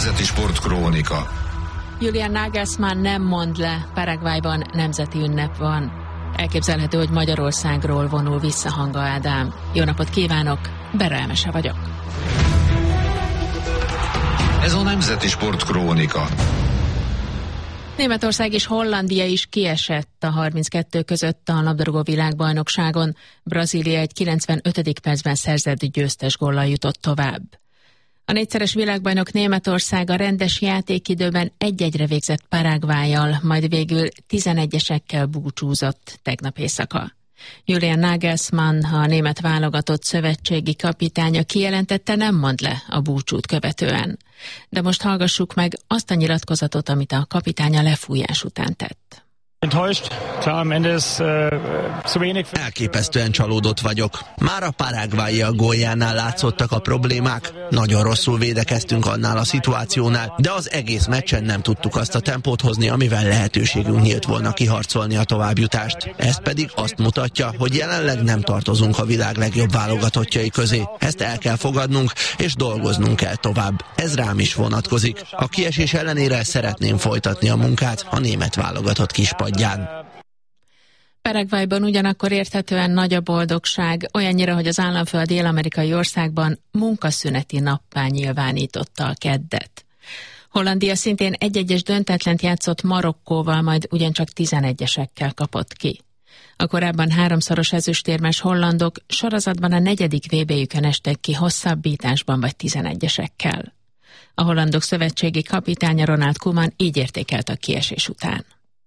Nemzeti Sportkrónika. Julian Nagelsmann nem mond le, Paraguayban nemzeti ünnep van. Elképzelhető, hogy Magyarországról vonul vissza Hanga Ádám. Jó napot kívánok, Bera Emese vagyok. Ez a Nemzeti Sportkrónika. Németország és Hollandia is kiesett a 32 között a labdarúgó világbajnokságon. Brazília egy 95. percben szerzett győztes góllal jutott tovább. A négyszeres világbajnok Németország a rendes játékidőben 1-1-re végzett Paraguayjal, majd végül 11-esekkel búcsúzott tegnap éjszaka. Julian Nagelsmann, a német válogatott szövetségi kapitánya kijelentette, nem mond le a búcsút követően. De most hallgassuk meg azt a nyilatkozatot, amit a kapitánya lefújás után tett. Elképesztően csalódott vagyok. Már a Paraguay góljánál látszottak a problémák. Nagyon rosszul védekeztünk annál a szituációnál, de az egész meccsen nem tudtuk azt a tempót hozni, amivel lehetőségünk nyílt volna kiharcolni a továbbjutást. Ez pedig azt mutatja, hogy jelenleg nem tartozunk a világ legjobb válogatottjai közé. Ezt el kell fogadnunk, és dolgoznunk kell tovább. Ez rám is vonatkozik. A kiesés ellenére szeretném folytatni a munkát a német válogatott kispadján. Paraguayban ugyanakkor érthetően nagy a boldogság, olyannyira, hogy az államfő a dél-amerikai országban munkaszüneti nappá nyilvánította a keddet. Hollandia szintén 1-1-es döntetlent játszott Marokkóval, majd ugyancsak 11-esekkel kapott ki. A korábban 3-szoros ezüstérmes hollandok sorozatban a 4. VB-jükön estek ki hosszabbításban vagy 11-esekkel. A hollandok szövetségi kapitánya Ronald Koeman így értékelt a kiesés után.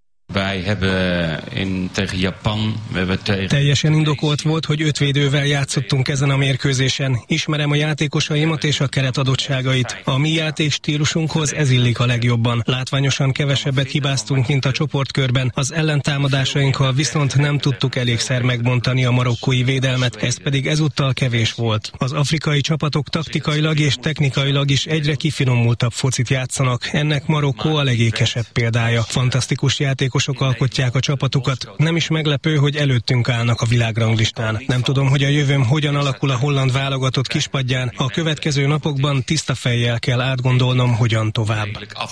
Teljesen indokolt volt, hogy 5 védővel játszottunk ezen a mérkőzésen. Ismerem a játékosaimat és a keretadottságait. A mi játékstílusunkhoz ez illik a legjobban. Látványosan kevesebbet hibáztunk, mint a csoportkörben. Az ellentámadásainkkal viszont nem tudtuk elégszer megbontani a marokkói védelmet, ez pedig ezúttal kevés volt. Az afrikai csapatok taktikailag és technikailag is egyre kifinomultabb focit játszanak. Ennek Marokkó a legékesebb példája. Fantasztikus játékosok alkotják a csapatukat. Nem is meglepő, hogy előttünk állnak a világranglistán. Nem tudom, hogy a jövőm hogyan alakul a holland válogatott kispadján. A következő napokban tiszta fejjel kell átgondolnom, hogyan tovább.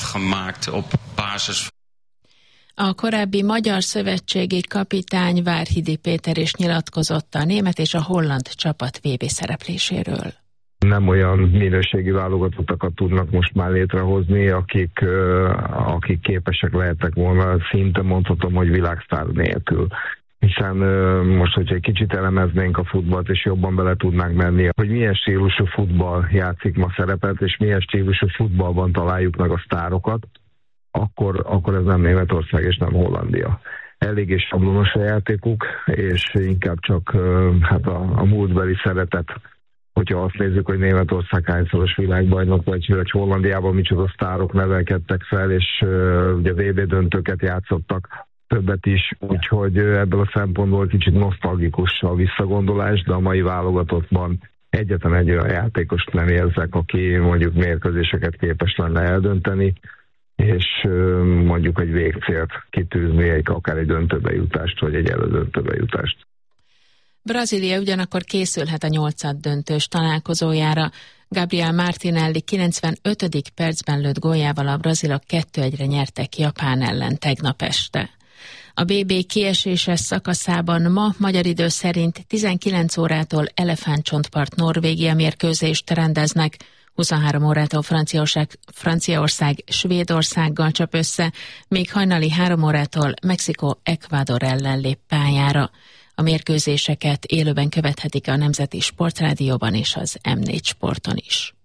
A korábbi magyar szövetségi kapitány Várhidi Péter is nyilatkozott a német és a holland csapat VB szerepléséről. Nem olyan minőségi válogatottakat tudnak most már létrehozni, akik képesek lehettek volna, szinte mondhatom, hogy világsztár nélkül. Hiszen most, hogyha egy kicsit elemeznénk a futballt, és jobban bele tudnánk menni, hogy milyen stílusú futball játszik ma szerepet, és milyen stílusú futballban találjuk meg a sztárokat, akkor ez nem Németország és nem Hollandia. Eléggé sablonos a játékuk, és inkább csak a múltbeli szeretet. Hogyha azt nézzük, hogy Németország hányszoros világbajnok, vagy Hollandiában micsoda sztárok nevelkedtek fel, és ugye VB döntőket játszottak, többet is, úgyhogy ebből a szempontból kicsit nosztalgikus a visszagondolás, de a mai válogatottban egyetlen egy olyan játékost nem érzek, aki mondjuk mérkőzéseket képes lenne eldönteni, és mondjuk egy végcélt kitűzni, akár egy döntőbe jutást, vagy egy elődöntőbe jutást. Brazília ugyanakkor készülhet a 8. döntős találkozójára. Gabriel Martinelli 95. percben lőtt góljával a brazilok 2-1-re nyertek Japán ellen tegnap este. A BB kieséses szakaszában ma magyar idő szerint 19 órától Elefántcsontpart Norvégia mérkőzést rendeznek, 23 órától Franciaország Svédországgal csap össze, míg hajnali 3 órától Mexikó Ecuador ellen lép pályára. A mérkőzéseket élőben követhetik a Nemzeti Sportrádióban és az M4 Sporton is.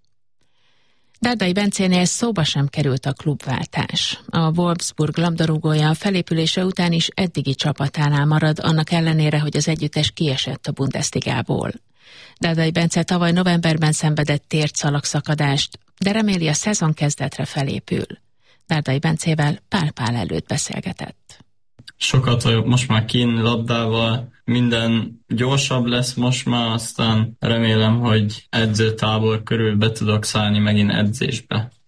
Dárdai Bencénél szóba sem került a klubváltás. A Wolfsburg labdarúgója a felépülése után is eddigi csapatánál marad, annak ellenére, hogy az együttes kiesett a Bundesligából. Dárdai Bence tavaly novemberben szenvedett tércalagszakadást, de reméli a szezon kezdetre felépül. Dárdai Bencével Pál előtt beszélgetett. Sokat vagyok most már kín labdával, minden gyorsabb lesz most már, aztán remélem, hogy edzőtábor körül be tudok szállni megint edzésbe.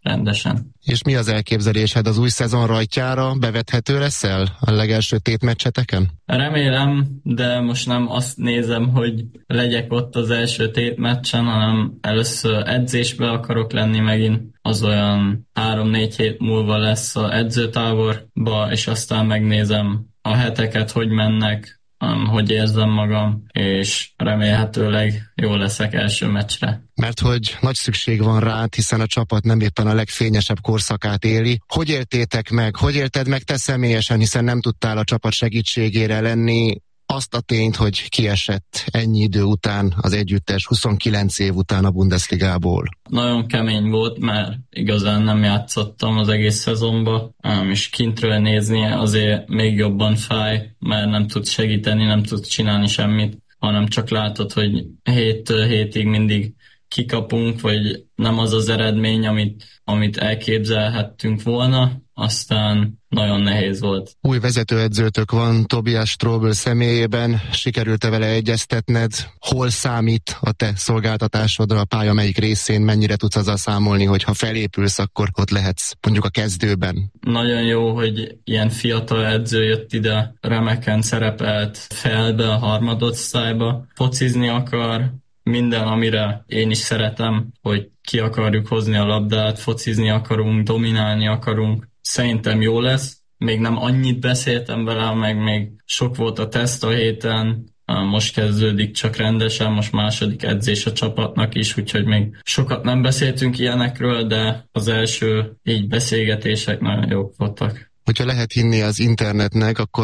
rendesen. És mi az elképzelésed az új szezon rajtjára? Bevethető leszel a legelső tétmeccseteken? Remélem, de most nem azt nézem, hogy legyek ott az első tétmeccsen, hanem először edzésbe akarok lenni megint. Az olyan 3-4 hét múlva lesz az edzőtáborba, és aztán megnézem a heteket, hogy mennek, hogy érzem magam, és remélhetőleg jól leszek első meccsre. Mert hogy nagy szükség van rád, hiszen a csapat nem éppen a legfényesebb korszakát éli. Hogy éltétek meg? Hogy élted meg te személyesen, hiszen nem tudtál a csapat segítségére lenni? Azt a tényt, hogy kiesett ennyi idő után az együttes, 29 év után a Bundesligából. Nagyon kemény volt, mert igazán nem játszottam az egész szezonban, és kintről nézni azért még jobban fáj, mert nem tud segíteni, nem tud csinálni semmit, hanem csak látod, hogy héttől hétig mindig kikapunk, vagy nem az az eredmény, amit elképzelhettünk volna, aztán nagyon nehéz volt. Új vezetőedzőtök van Tobias Strobel személyében, sikerült-e vele egyeztetned? Hol számít a te szolgáltatásodra, a pálya melyik részén, mennyire tudsz azzal számolni, hogy ha felépülsz, akkor ott lehetsz mondjuk a kezdőben? Nagyon jó, hogy ilyen fiatal edző jött ide, remeken szerepelt Felbe a harmadosztályba, focizni akar, minden, amire én is szeretem, hogy ki akarjuk hozni a labdát, focizni akarunk, dominálni akarunk. Szerintem jó lesz. Még nem annyit beszéltem vele, meg még sok volt a teszt a héten. Most kezdődik csak rendesen, most második edzés a csapatnak is, úgyhogy még sokat nem beszéltünk ilyenekről, de az első így beszélgetések nagyon jók voltak. Hogyha lehet hinni az internetnek, akkor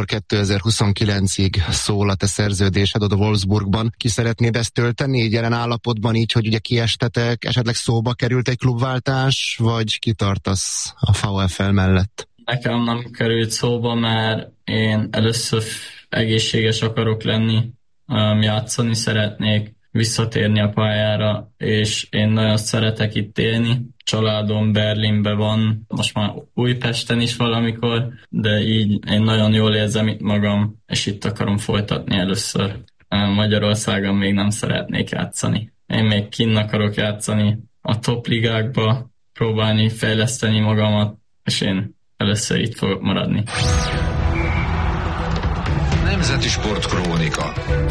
2029-ig szól a te szerződésed a Wolfsburgban. Ki szeretnéd ezt tölteni így jelen állapotban, így, hogy ugye kiestetek, esetleg szóba került egy klubváltás, vagy kitartasz a VfL mellett? Nekem nem került szóba, mert én először egészséges akarok lenni, játszani szeretnék, visszatérni a pályára, és én nagyon szeretek itt élni. Családom Berlinben van, most már Újpesten is valamikor, de így én nagyon jól érzem itt magam, és itt akarom folytatni először. Magyarországon még nem szeretnék játszani. Én még kinn akarok játszani a top ligákba, próbálni fejleszteni magamat, és én először itt fogok maradni. Nemzeti Sport Krónika.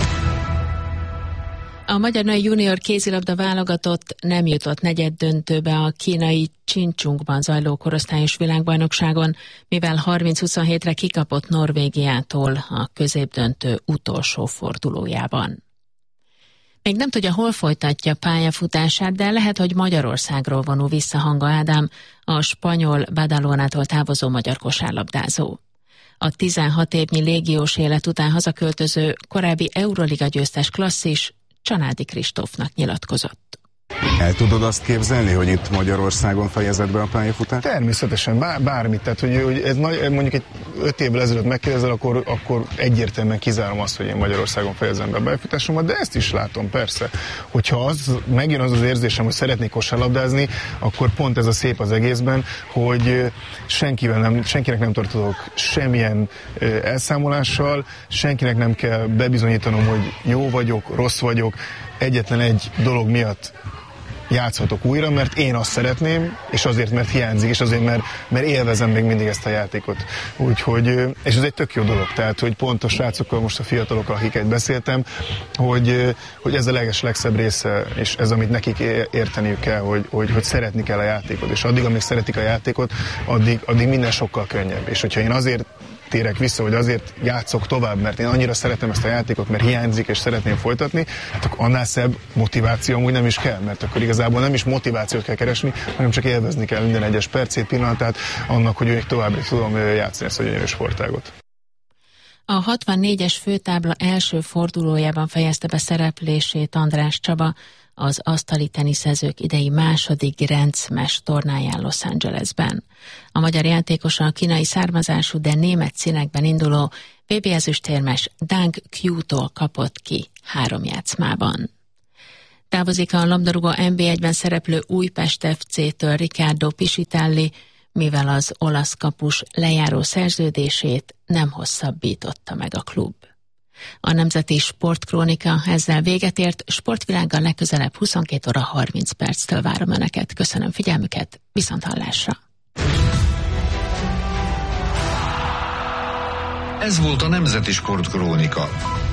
A magyar női junior kézilabda válogatott nem jutott negyeddöntőbe a kínai Csincsungban zajló korosztályos világbajnokságon, mivel 30-27-re kikapott Norvégiától a középdöntő utolsó fordulójában. Még nem tudja, hol folytatja pályafutását, de lehet, hogy Magyarországról vonul vissza Hanga Ádám, a spanyol Badalonától távozó magyar kosárlabdázó. A 16 évnyi légiós élet után hazaköltöző korábbi Euroliga győztes klasszis Csanádi Kristófnak nyilatkozott. El tudod azt képzelni, hogy itt Magyarországon fejezed be a pályafutást? Természetesen, bármit. Tehát, hogy ez mondjuk egy 5 évvel ezelőtt megkérdezel, akkor egyértelműen kizárom azt, hogy én Magyarországon fejezem be a pályafutásomat, de ezt is látom, persze. Hogyha megjön az érzésem, hogy szeretnék kosárlabdázni, akkor pont ez a szép az egészben, hogy senkinek nem tartozok semmilyen elszámolással, senkinek nem kell bebizonyítanom, hogy jó vagyok, rossz vagyok, egyetlen egy dolog miatt játszhatok újra, mert én azt szeretném, és azért, mert hiányzik, és azért, mert élvezem még mindig ezt a játékot. Úgyhogy, és ez egy tök jó dolog, tehát, hogy pont a srácokkal, most a fiatalokkal, akiket beszéltem, hogy ez a legszebb része, és ez, amit nekik érteniük kell, hogy szeretni kell a játékot, és addig, amíg szeretik a játékot, addig minden sokkal könnyebb. És hogyha én azért térek vissza, hogy azért játszok tovább, mert én annyira szeretem ezt a játékot, mert hiányzik, és szeretném folytatni, hát akkor annál szebb motiváció amúgy nem is kell, mert akkor igazából nem is motivációt kell keresni, hanem csak élvezni kell minden egyes percét, pillanatát annak, hogy még továbbra tudom játszani ezt a gyönyörű sportágot. A 64-es főtábla első fordulójában fejezte be szereplését András Csaba, az asztali teniszezők idei második Grand Smash tornáján Los Angelesben. A magyar játékos a kínai származású, de német színekben induló VB ezüstérmes Dang Qiu-tól kapott ki 3 játszmában. Távozik a labdarúgó NB1-ben szereplő Újpest FC-től Riccardo Piscitelli, mivel az olasz kapus lejáró szerződését nem hosszabbította meg a klub. A Nemzeti Sportkrónika ezzel véget ért, sportvilággal legközelebb 22 óra 30 perctől várom Önöket. Köszönöm figyelmüket, viszonthallásra! Ez volt a Nemzeti Sportkrónika.